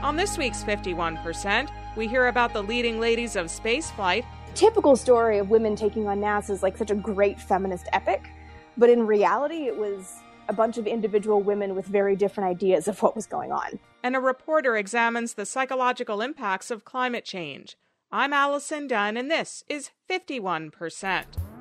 On this week's 51%, we hear about the leading ladies of spaceflight. Typical story of women taking on NASA is like such a great feminist epic, but in reality it was a bunch of individual women with very different ideas of what was going on. And a reporter examines the psychological impacts of climate change. I'm Allison Dunn, and this is 51%.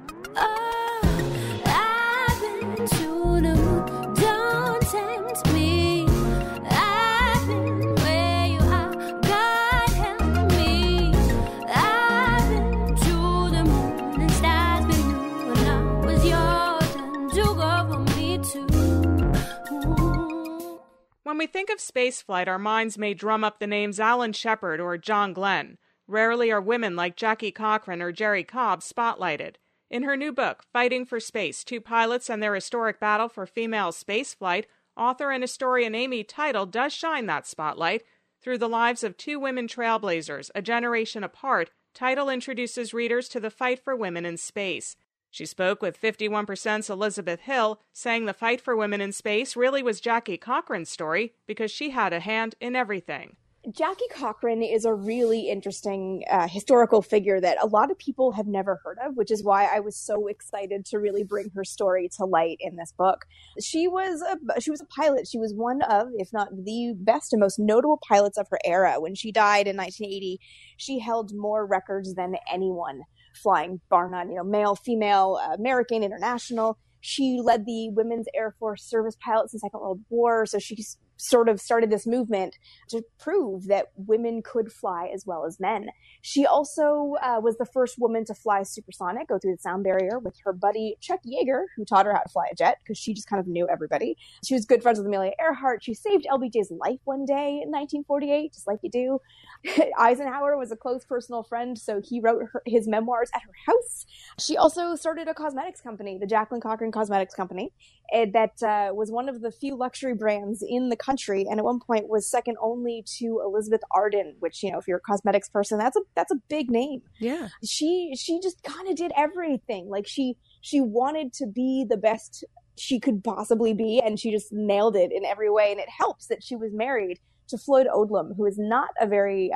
When we think of spaceflight, our minds may drum up the names Alan Shepard or John Glenn. Rarely are women like Jackie Cochran or Jerry Cobb spotlighted. In her new book, Fighting for Space, Two Pilots and Their Historic Battle for Female Spaceflight, author and historian Amy Teitel does shine that spotlight. Through the lives of two women trailblazers, a generation apart, Teitel introduces readers to the fight for women in space. She spoke with 51%'s Elizabeth Hill, saying the fight for women in space really was Jackie Cochran's story because she had a hand in everything. Jackie Cochran is a really interesting historical figure that a lot of people have never heard of, which is why I was so excited to really bring her story to light in this book. She was a pilot. She was one of, if not the best and most notable pilots of her era. When she died in 1980, she held more records than anyone flying, bar none, male, female, American, international. She led the Women's Air Force service pilots in the Second World War, so she sort of started this movement to prove that women could fly as well as men. She also was the first woman to fly supersonic, go through the sound barrier with her buddy Chuck Yeager, who taught her how to fly a jet because she just kind of knew everybody. She was good friends with Amelia Earhart. She saved LBJ's life one day in 1948, just like you do. Eisenhower was a close personal friend, so he wrote his memoirs at her house. She also started a cosmetics company, the Jacqueline Cochran Cosmetics Company, that was one of the few luxury brands in the country, and at one point was second only to Elizabeth Arden, which, if you're a cosmetics person, that's a big name. Yeah. She just kind of did everything. Like she wanted to be the best she could possibly be, and she just nailed it in every way. And it helps that she was married to Floyd Odlum, who is not a very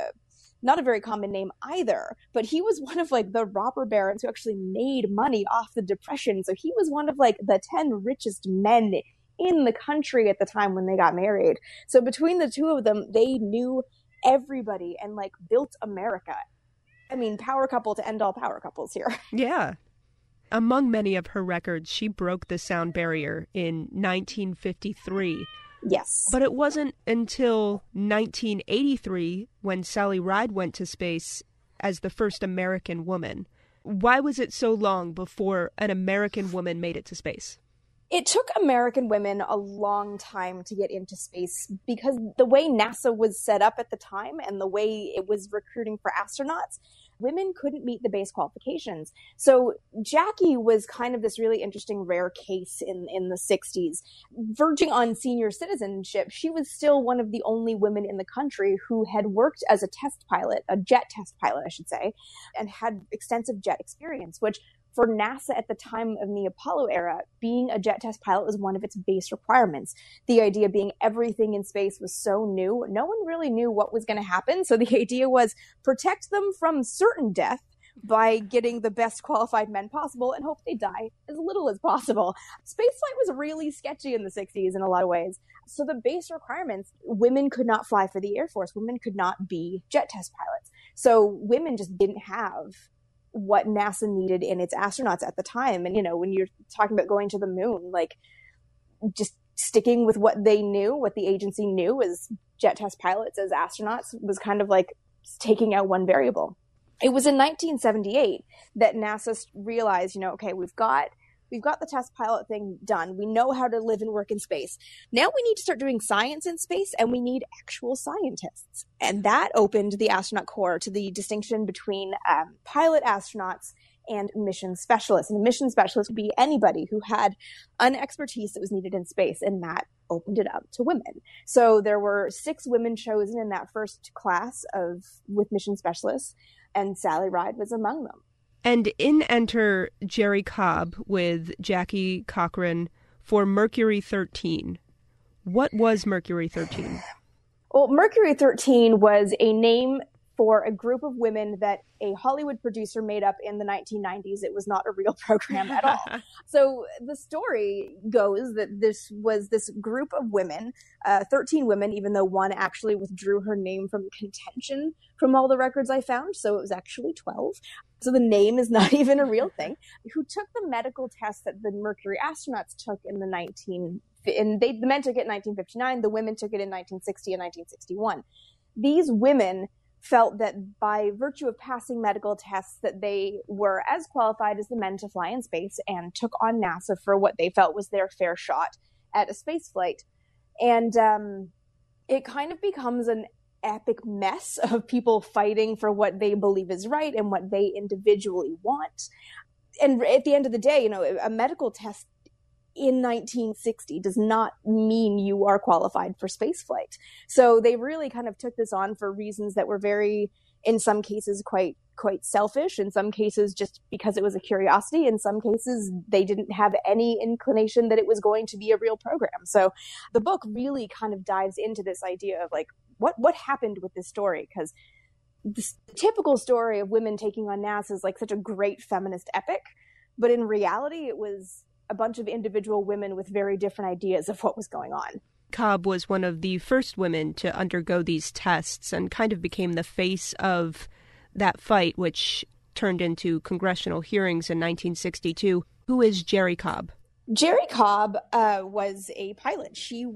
common name either, but he was one of the robber barons who actually made money off the Depression. So he was one of the 10 richest men in the country at the time when they got married. So between the two of them, they knew everybody and built America. I mean, power couple to end all power couples here. Yeah. Among many of her records, she broke the sound barrier in 1953. Yes. But it wasn't until 1983 when Sally Ride went to space as the first American woman. Why was it so long before an American woman made it to space? It took American women a long time to get into space because the way NASA was set up at the time and the way it was recruiting for astronauts, women couldn't meet the base qualifications. So Jackie was kind of this really interesting rare case in the 60s. Verging on senior citizenship, she was still one of the only women in the country who had worked as a jet test pilot, I should say, and had extensive jet experience, which for NASA at the time of the Apollo era, being a jet test pilot was one of its base requirements. The idea being everything in space was so new, no one really knew what was going to happen. So the idea was protect them from certain death by getting the best qualified men possible and hope they die as little as possible. Spaceflight was really sketchy in the 60s in a lot of ways. So the base requirements, women could not fly for the Air Force. Women could not be jet test pilots. So women just didn't have what NASA needed in its astronauts at the time. And, when you're talking about going to the moon, just sticking with what they knew, what the agency knew as jet test pilots, as astronauts, was kind of taking out one variable. It was in 1978 that NASA realized, okay, we've got the test pilot thing done. We know how to live and work in space. Now we need to start doing science in space, and we need actual scientists. And that opened the astronaut corps to the distinction between pilot astronauts and mission specialists. And a mission specialist would be anybody who had an expertise that was needed in space, and that opened it up to women. So there were 6 women chosen in that first class with mission specialists, and Sally Ride was among them. And in enter Jerry Cobb with Jackie Cochran for Mercury 13. What was Mercury 13? Well, Mercury 13 was a name for a group of women that a Hollywood producer made up in the 1990s. It was not a real program at all. So the story goes that this was this group of women, 13 women, even though one actually withdrew her name from contention from all the records I found. So it was actually 12. So the name is not even a real thing, who took the medical tests that the Mercury astronauts took in the the men took it in 1959, the women took it in 1960 and 1961. These women felt that by virtue of passing medical tests that they were as qualified as the men to fly in space and took on NASA for what they felt was their fair shot at a space flight. And it kind of becomes an epic mess of people fighting for what they believe is right and what they individually want. And at the end of the day, a medical test in 1960 does not mean you are qualified for spaceflight. So they really kind of took this on for reasons that were very, in some cases, quite selfish. In some cases, just because it was a curiosity. In some cases, they didn't have any inclination that it was going to be a real program. So the book really kind of dives into this idea of like, what happened with this story? Because the typical story of women taking on NASA is like such a great feminist epic. But in reality, it was a bunch of individual women with very different ideas of what was going on. Cobb was one of the first women to undergo these tests and kind of became the face of that fight, which turned into congressional hearings in 1962. Who is Jerrie Cobb? Jerrie Cobb was a pilot. She's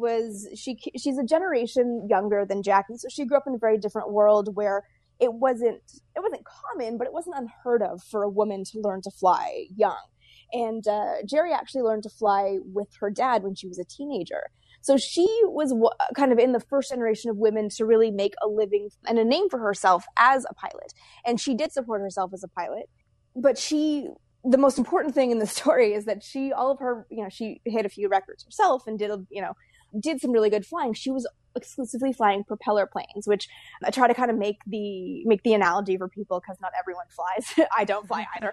a generation younger than Jackie, so she grew up in a very different world where it wasn't common, but it wasn't unheard of for a woman to learn to fly young. And Jerrie actually learned to fly with her dad when she was a teenager. So she was kind of in the first generation of women to really make a living and a name for herself as a pilot. And she did support herself as a pilot. But the most important thing in the story is that she hit a few records herself and did some really good flying. She was exclusively flying propeller planes, which I try to kind of make the analogy for people because not everyone flies. I don't fly either.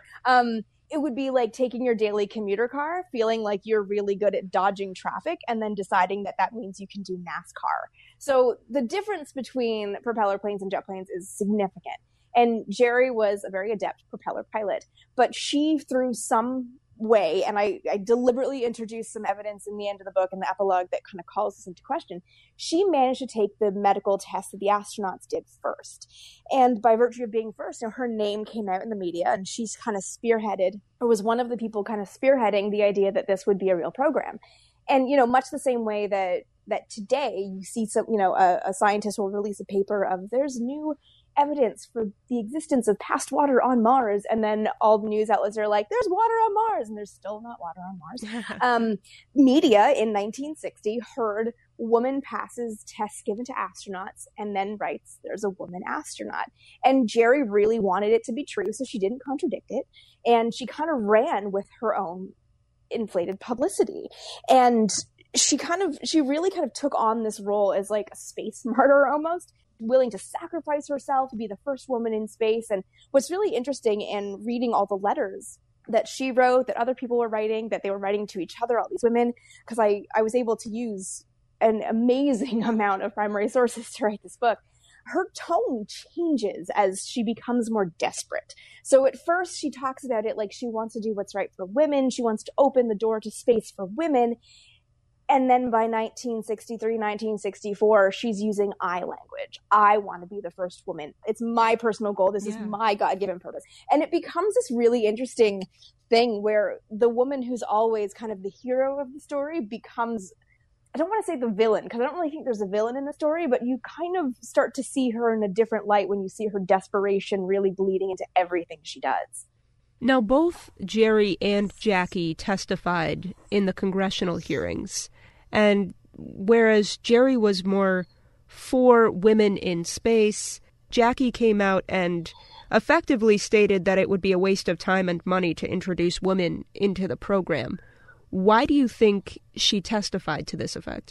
It would be like taking your daily commuter car, feeling like you're really good at dodging traffic, and then deciding that means you can do NASCAR. So the difference between propeller planes and jet planes is significant. And Jerrie was a very adept propeller pilot, but she, through some way, and I deliberately introduced some evidence in the end of the book and the epilogue that kind of calls this into question, she managed to take the medical test that the astronauts did first. And by virtue of being first, her name came out in the media, and she's kind of spearheaded, or was one of the people kind of spearheading the idea that this would be a real program. And, much the same way that today you see a scientist will release a paper of there's new evidence for the existence of past water on Mars, and then all the news outlets are like, there's water on Mars, and there's still not water on Mars. Media in 1960 heard woman passes tests given to astronauts and then writes there's a woman astronaut. And Jerrie really wanted it to be true, so she didn't contradict it, and she kind of ran with her own inflated publicity. And she really kind of took on this role as like a space martyr almost, willing to sacrifice herself to be the first woman in space. And what's really interesting in reading all the letters that she wrote, that other people were writing, that they were writing to each other, all these women, because I was able to use an amazing amount of primary sources to write this book. Her tone changes as she becomes more desperate. So at first she talks about it like she wants to do what's right for women. She wants to open the door to space for women. And then by 1963, 1964, she's using I language. I want to be the first woman. It's my personal goal. This is my God-given purpose. And it becomes this really interesting thing where the woman who's always kind of the hero of the story becomes, I don't want to say the villain, because I don't really think there's a villain in the story, but you kind of start to see her in a different light when you see her desperation really bleeding into everything she does. Now, both Jerrie and Jackie testified in the congressional hearings. And whereas Jerrie was more for women in space, Jackie came out and effectively stated that it would be a waste of time and money to introduce women into the program. Why do you think she testified to this effect?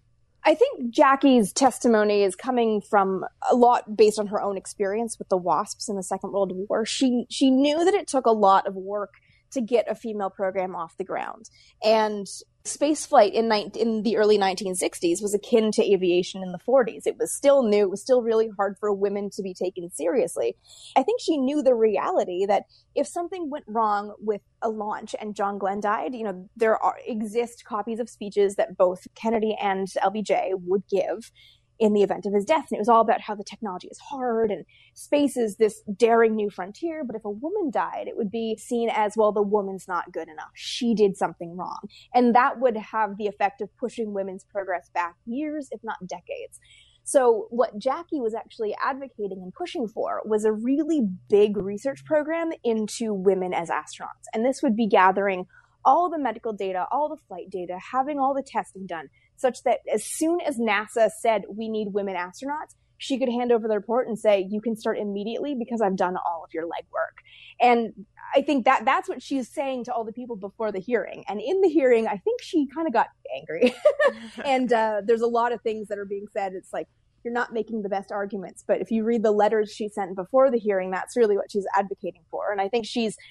I think Jackie's testimony is coming from a lot based on her own experience with the WASPs in the Second World War. She knew that it took a lot of work to get a female program off the ground. And Spaceflight in the early 1960s was akin to aviation in the 40s. It was still new. It was still really hard for women to be taken seriously. I think she knew the reality that if something went wrong with a launch and John Glenn died, there exist copies of speeches that both Kennedy and LBJ would give in the event of his death. And it was all about how the technology is hard and space is this daring new frontier. But if a woman died, it would be seen as, well, the woman's not good enough. She did something wrong. And that would have the effect of pushing women's progress back years, if not decades. So what Jackie was actually advocating and pushing for was a really big research program into women as astronauts. And this would be gathering all the medical data, all the flight data, having all the testing done, such that as soon as NASA said, we need women astronauts, she could hand over the report and say, you can start immediately because I've done all of your legwork. And I think that's what she's saying to all the people before the hearing. And in the hearing, I think she kind of got angry. And there's a lot of things that are being said. It's like, you're not making the best arguments. But if you read the letters she sent before the hearing, that's really what she's advocating for. And I think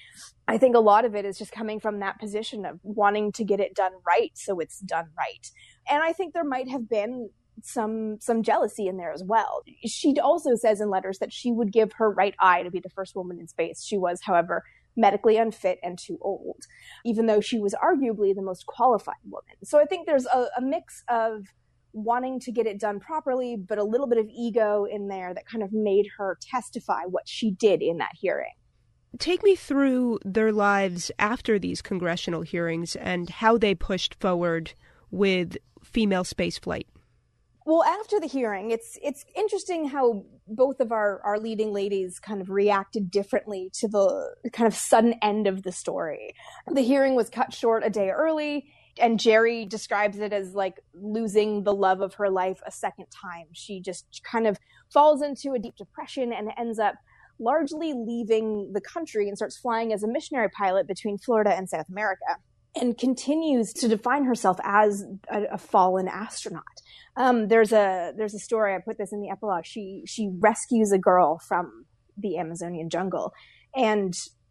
a lot of it is just coming from that position of wanting to get it done right, so it's done right. And I think there might have been some jealousy in there as well. She also says in letters that she would give her right eye to be the first woman in space. She was, however, medically unfit and too old, even though she was arguably the most qualified woman. So I think there's a mix of wanting to get it done properly, but a little bit of ego in there that kind of made her testify what she did in that hearing. Take me through their lives after these congressional hearings and how they pushed forward with female spaceflight. Well, after the hearing, it's interesting how both of our leading ladies kind of reacted differently to the kind of sudden end of the story. The hearing was cut short a day early, and Jerry describes it as like losing the love of her life a second time. She just kind of falls into a deep depression and ends up largely leaving the country and starts flying as a missionary pilot between Florida and South America, and continues to define herself as a fallen astronaut. There's a story, I put this in the epilogue. She rescues a girl from the Amazonian jungle, and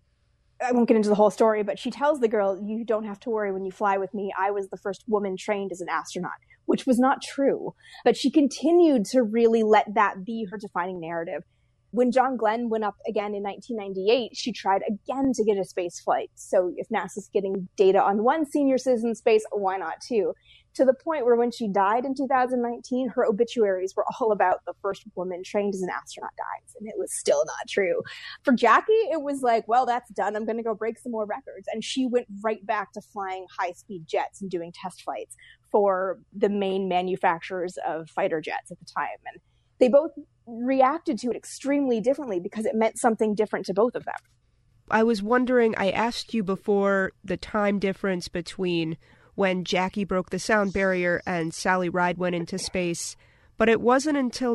I won't get into the whole story, but she tells the girl, you don't have to worry when you fly with me. I was the first woman trained as an astronaut, which was not true. But she continued to really let that be her defining narrative. When John Glenn went up again in 1998, she tried again to get a space flight. So if NASA's getting data on one senior citizen in space, why not two? To the point where when she died in 2019, her obituaries were all about the first woman trained as an astronaut dies. And it was still not true. For Jackie, it was like, well, that's done. I'm going to go break some more records. And she went right back to flying high-speed jets and doing test flights for the main manufacturers of fighter jets at the time. And they both reacted to it extremely differently because it meant something different to both of them. I was wondering, I asked you before the time difference between when Jackie broke the sound barrier and Sally Ride went into space, but it wasn't until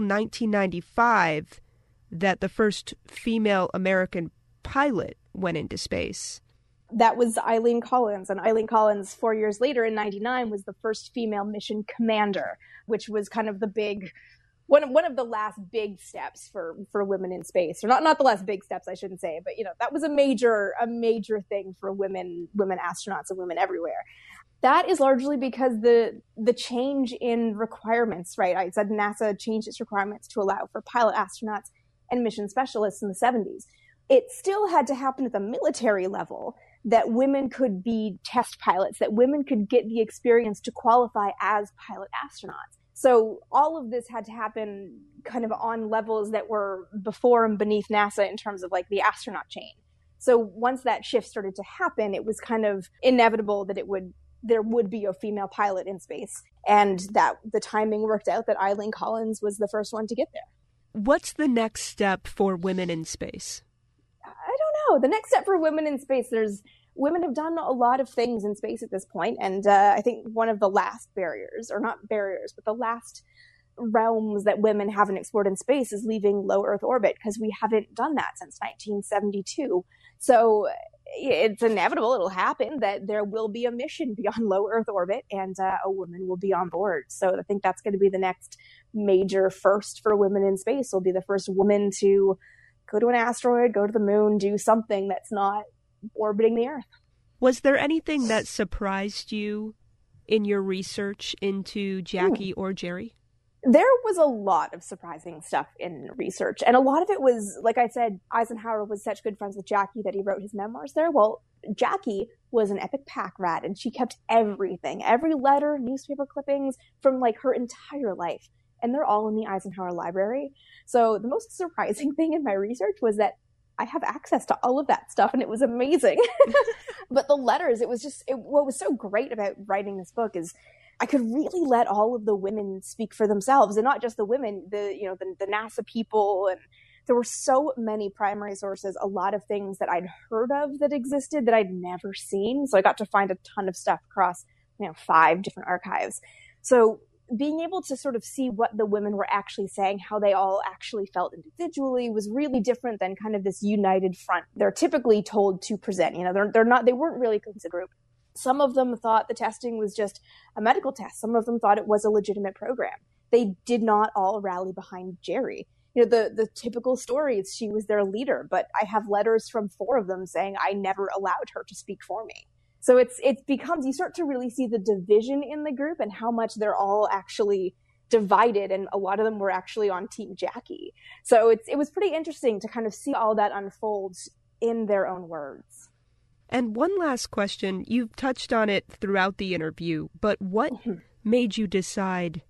1995 that the first female American pilot went into space. That was Eileen Collins, and Eileen Collins 4 years later in 99 was the first female mission commander, which was kind of the big one of the last big steps for women in space, or not the last big steps, I shouldn't say, but that was a major thing for women astronauts and women everywhere. That is largely because the change in requirements, right? I said NASA changed its requirements to allow for pilot astronauts and mission specialists in the 70s. It still had to happen at the military level that women could be test pilots, that women could get the experience to qualify as pilot astronauts. So all of this had to happen kind of on levels that were before and beneath NASA in terms of like the astronaut chain. So once that shift started to happen, it was kind of inevitable that there would be a female pilot in space, and that the timing worked out that Eileen Collins was the first one to get there. What's the next step for women in space? I don't know. The next step for women in space, women have done a lot of things in space at this point, and I think one of the last barriers, or not barriers, but the last realms that women haven't explored in space is leaving low Earth orbit, because we haven't done that since 1972. So it's inevitable, it'll happen, that there will be a mission beyond low Earth orbit, and a woman will be on board. So I think that's going to be the next major first for women in space. Will be the first woman to go to an asteroid, go to the moon, do something that's not orbiting the Earth. Was there anything that surprised you in your research into Jackie or Jerry? There was a lot of surprising stuff in research. And a lot of it was, like I said, Eisenhower was such good friends with Jackie that he wrote his memoirs there. Well, Jackie was an epic pack rat, and she kept everything, every letter, newspaper clippings from like her entire life. And they're all in the Eisenhower Library. So the most surprising thing in my research was that I have access to all of that stuff, and it was amazing. But the letters, what was so great about writing this book is I could really let all of the women speak for themselves, and not just the women, the NASA people. And there were so many primary sources, a lot of things that I'd heard of that existed that I'd never seen. So I got to find a ton of stuff across, 5 different archives. So being able to sort of see what the women were actually saying, how they all actually felt individually, was really different than kind of this united front they're typically told to present. They weren't really considered a group. Some of them thought the testing was just a medical test. Some of them thought it was a legitimate program. They did not all rally behind Jerry. The typical story is she was their leader, but I have letters from 4 of them saying I never allowed her to speak for me. So it becomes, you start to really see the division in the group and how much they're all actually divided, and a lot of them were actually on Team Jackie. So it was pretty interesting to kind of see all that unfold in their own words. And one last question. You've touched on it throughout the interview, but what made you decide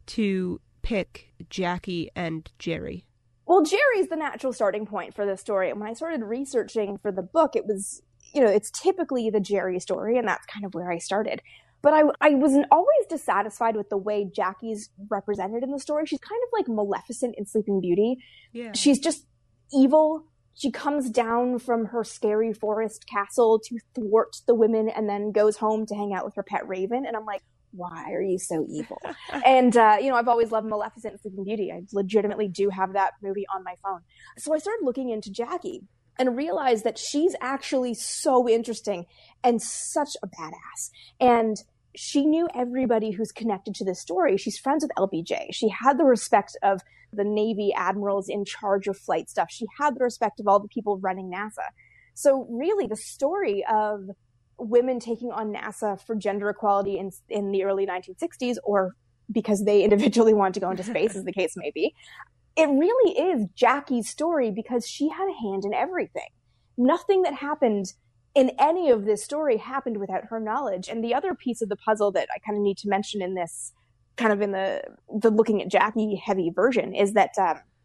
to pick Jackie and Jerry? Well, Jerry's the natural starting point for this story. And when I started researching for the book, it was, it's typically the Jerry story, and that's kind of where I started. But I wasn't always dissatisfied with the way Jackie's represented in the story. She's kind of like Maleficent in Sleeping Beauty. Yeah. She's just evil. She comes down from her scary forest castle to thwart the women and then goes home to hang out with her pet raven. And I'm like, why are you so evil? And, I've always loved Maleficent and Sleeping Beauty. I legitimately do have that movie on my phone. So I started looking into Jackie and realized that she's actually so interesting and such a badass. And she knew everybody who's connected to this story. She's friends with LBJ. She had the respect of the Navy admirals in charge of flight stuff. She had the respect of all the people running NASA. So really the story of women taking on NASA for gender equality in the early 1960s, or because they individually wanted to go into space, as the case may be, it really is Jackie's story because she had a hand in everything. Nothing that happened in any of this story happened without her knowledge. And the other piece of the puzzle that I kind of need to mention in this, kind of in the looking at Jackie heavy version, is that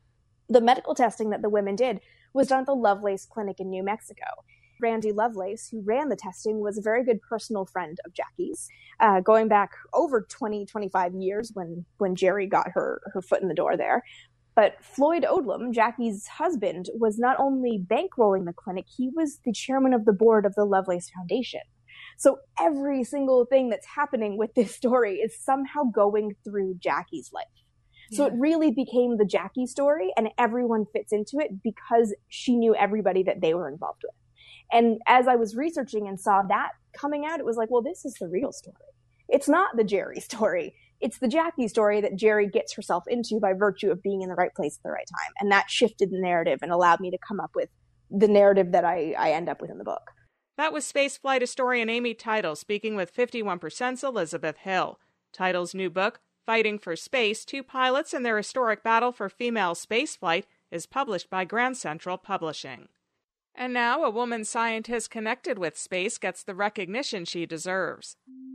the medical testing that the women did was done at the Lovelace Clinic in New Mexico. Randy Lovelace, who ran the testing, was a very good personal friend of Jackie's, going back over 25 years when Jerry got her foot in the door there. But Floyd Odlum, Jackie's husband, was not only bankrolling the clinic, he was the chairman of the board of the Lovelace Foundation. So every single thing that's happening with this story is somehow going through Jackie's life. Yeah. So it really became the Jackie story, and everyone fits into it because she knew everybody that they were involved with. And as I was researching and saw that coming out, it was like, well, this is the real story. It's not the Jerry story. It's the Jackie story that Jerry gets herself into by virtue of being in the right place at the right time. And that shifted the narrative and allowed me to come up with the narrative that I end up with in the book. That was spaceflight historian Amy Teitel speaking with 51%'s Elizabeth Hill. Teitel's new book, Fighting for Space, 2 Pilots and Their Historic Battle for Female Spaceflight, is published by Grand Central Publishing. And now a woman scientist connected with space gets the recognition she deserves.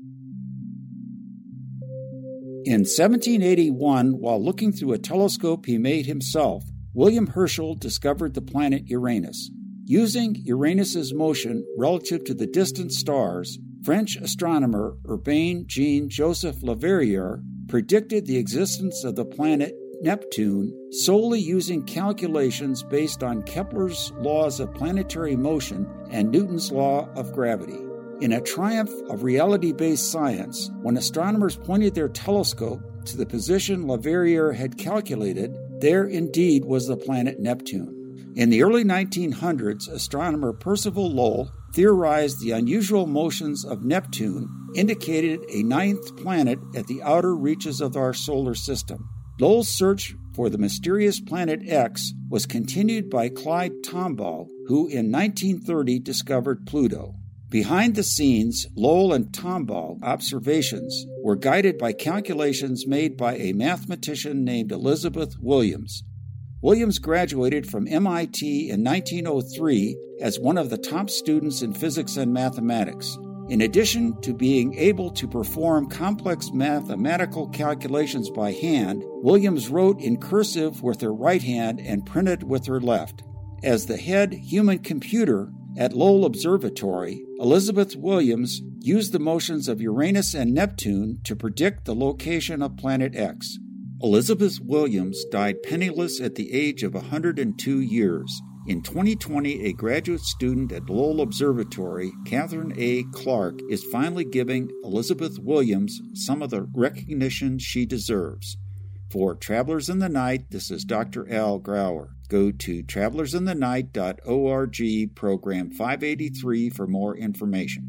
In 1781, while looking through a telescope he made himself, William Herschel discovered the planet Uranus. Using Uranus's motion relative to the distant stars, French astronomer Urbain Jean-Joseph Leverrier predicted the existence of the planet Neptune solely using calculations based on Kepler's laws of planetary motion and Newton's law of gravity. In a triumph of reality-based science, when astronomers pointed their telescope to the position Leverrier had calculated, there indeed was the planet Neptune. In the early 1900s, astronomer Percival Lowell theorized the unusual motions of Neptune indicated a 9th planet at the outer reaches of our solar system. Lowell's search for the mysterious planet X was continued by Clyde Tombaugh, who in 1930 discovered Pluto. Behind the scenes, Lowell and Tombaugh observations were guided by calculations made by a mathematician named Elizabeth Williams. Williams graduated from MIT in 1903 as one of the top students in physics and mathematics. In addition to being able to perform complex mathematical calculations by hand, Williams wrote in cursive with her right hand and printed with her left. As the head human computer at Lowell Observatory, Elizabeth Williams used the motions of Uranus and Neptune to predict the location of Planet X. Elizabeth Williams died penniless at the age of 102 years. In 2020, a graduate student at Lowell Observatory, Catherine A. Clark, is finally giving Elizabeth Williams some of the recognition she deserves. For Travelers in the Night, this is Dr. Al Grauer. Go to travelersinthenight.org, program 583 for more information.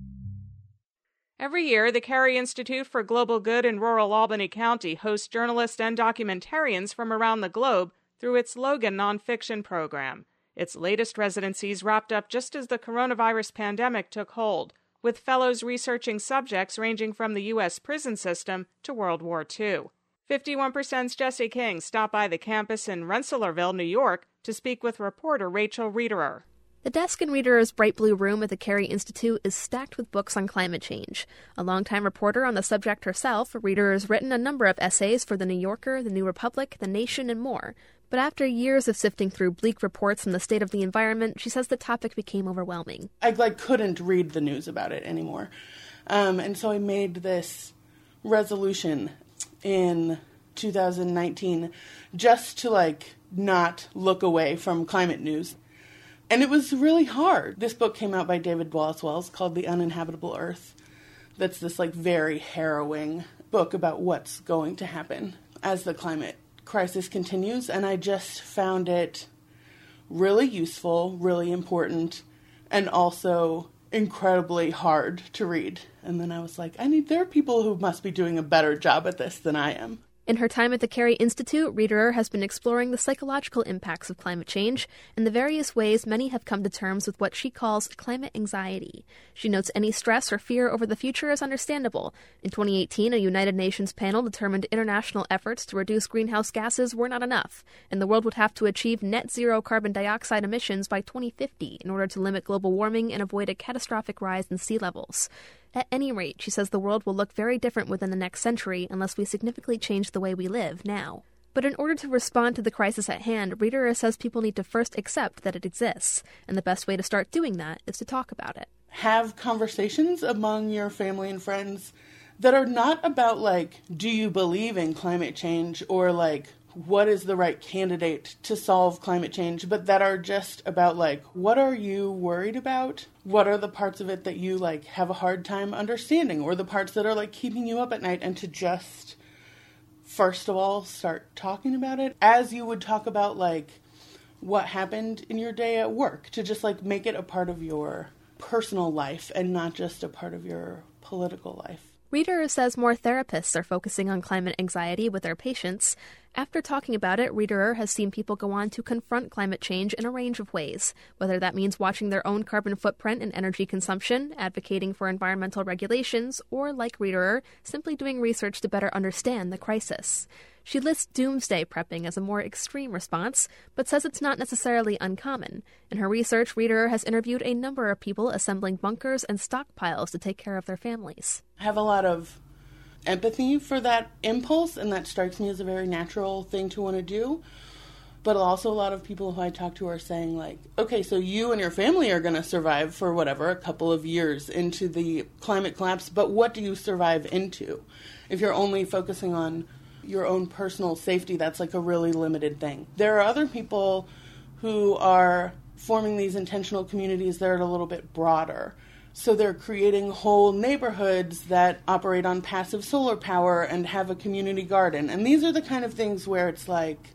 Every year, the Carey Institute for Global Good in rural Albany County hosts journalists and documentarians from around the globe through its Logan nonfiction program. Its latest residencies wrapped up just as the coronavirus pandemic took hold, with fellows researching subjects ranging from the U.S. prison system to World War II. 51%'s Jesse King stopped by the campus in Rensselaerville, New York, to speak with reporter Rachel Reederer. The desk in Reederer's bright blue room at the Carey Institute is stacked with books on climate change. A longtime reporter on the subject herself, Reederer has written a number of essays for The New Yorker, The New Republic, The Nation, and more. But after years of sifting through bleak reports on the state of the environment, she says the topic became overwhelming. I couldn't read the news about it anymore. And so I made this resolution in 2019 just to not look away from climate news. And it was really hard. This book came out by David Wallace Wells called The Uninhabitable Earth. That's this very harrowing book about what's going to happen as the climate crisis continues. And I just found it really useful, really important, and also incredibly hard to read. And then I was like, there are people who must be doing a better job at this than I am. In her time at the Carey Institute, Reederer has been exploring the psychological impacts of climate change and the various ways many have come to terms with what she calls climate anxiety. She notes any stress or fear over the future is understandable. In 2018, a United Nations panel determined international efforts to reduce greenhouse gases were not enough, and the world would have to achieve net zero carbon dioxide emissions by 2050 in order to limit global warming and avoid a catastrophic rise in sea levels. At any rate, she says the world will look very different within the next century unless we significantly change the way we live now. But in order to respond to the crisis at hand, Reederer says people need to first accept that it exists, and the best way to start doing that is to talk about it. Have conversations among your family and friends that are not about do you believe in climate change or what is the right candidate to solve climate change, but that are just about what are you worried about? What are the parts of it that you have a hard time understanding, or the parts that are keeping you up at night, and to just first of all start talking about it as you would talk about what happened in your day at work, to just make it a part of your personal life and not just a part of your political life. Reederer says more therapists are focusing on climate anxiety with their patients. After talking about it, Reederer has seen people go on to confront climate change in a range of ways, whether that means watching their own carbon footprint and energy consumption, advocating for environmental regulations, or, like Reederer, simply doing research to better understand the crisis. She lists doomsday prepping as a more extreme response, but says it's not necessarily uncommon. In her research, Reederer has interviewed a number of people assembling bunkers and stockpiles to take care of their families. I have a lot of empathy for that impulse, and that strikes me as a very natural thing to want to do. But also a lot of people who I talk to are saying okay, so you and your family are going to survive for a couple of years into the climate collapse, but what do you survive into? If you're only focusing on your own personal safety, that's a really limited thing. There are other people who are forming these intentional communities that are a little bit broader. So they're creating whole neighborhoods that operate on passive solar power and have a community garden. And these are the kind of things where it's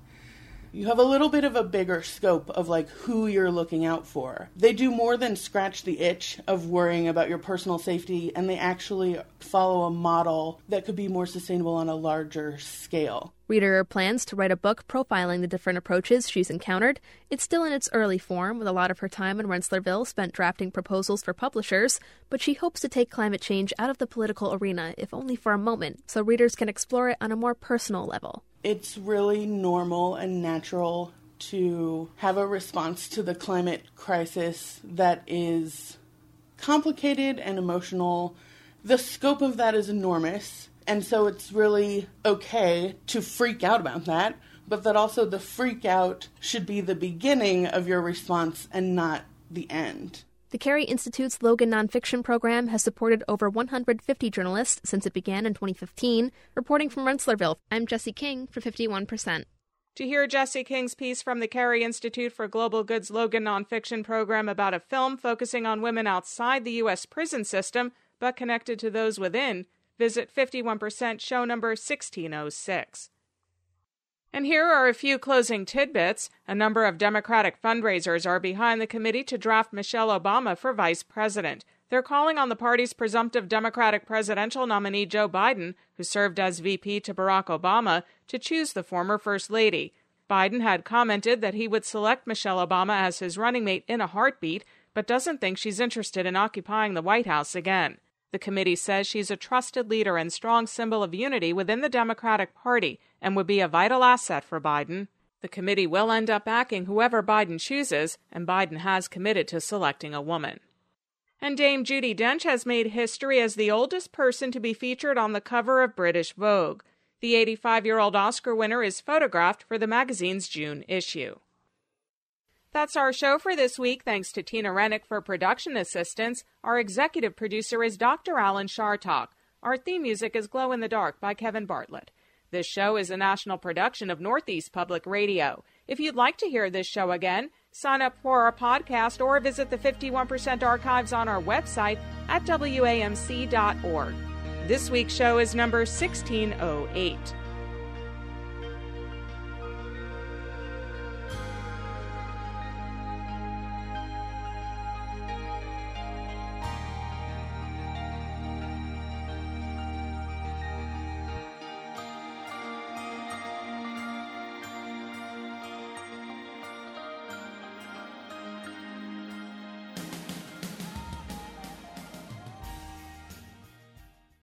you have a little bit of a bigger scope of who you're looking out for. They do more than scratch the itch of worrying about your personal safety, and they actually follow a model that could be more sustainable on a larger scale. Riederer plans to write a book profiling the different approaches she's encountered. It's still in its early form, with a lot of her time in Rensselaerville spent drafting proposals for publishers, but she hopes to take climate change out of the political arena, if only for a moment, so readers can explore it on a more personal level. It's really normal and natural to have a response to the climate crisis that is complicated and emotional. The scope of that is enormous, and so it's really okay to freak out about that, but that also the freak out should be the beginning of your response and not the end. The Carey Institute's Logan Nonfiction program has supported over 150 journalists since it began in 2015. Reporting from Rensselaerville, I'm Jessie King for 51%. To hear Jessie King's piece from the Carey Institute for Global Good's Logan Nonfiction program about a film focusing on women outside the U.S. prison system, but connected to those within, visit 51% show number 1606. And here are a few closing tidbits. A number of Democratic fundraisers are behind the committee to draft Michelle Obama for vice president. They're calling on the party's presumptive Democratic presidential nominee Joe Biden, who served as VP to Barack Obama, to choose the former First Lady. Biden had commented that he would select Michelle Obama as his running mate in a heartbeat, but doesn't think she's interested in occupying the White House again. The committee says she's a trusted leader and strong symbol of unity within the Democratic Party and would be a vital asset for Biden. The committee will end up backing whoever Biden chooses, and Biden has committed to selecting a woman. And Dame Judi Dench has made history as the oldest person to be featured on the cover of British Vogue. The 85-year-old Oscar winner is photographed for the magazine's June issue. That's our show for this week. Thanks to Tina Rennick for production assistance. Our executive producer is Dr. Alan Shartok. Our theme music is Glow in the Dark by Kevin Bartlett. This show is a national production of Northeast Public Radio. If you'd like to hear this show again, sign up for our podcast or visit the 51% archives on our website at WAMC.org. This week's show is number 1608.